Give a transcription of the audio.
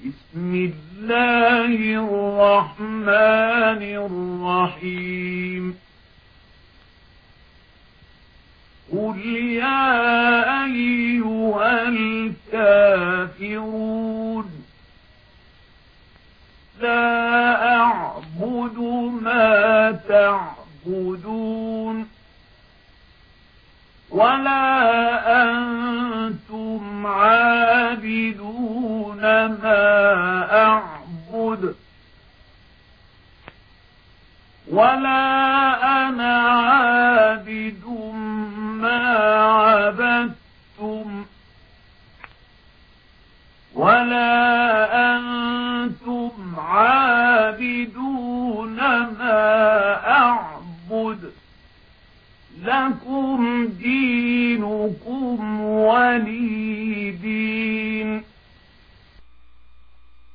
بسم الله الرحمن الرحيم قل يا أيها الكافرون لا أعبد ما تعبدون ولا أنتم عابدون ما أعبد ولا أنا عابد ما عبدتم ولا أنتم عابدون ما أعبد لكم دينكم ولي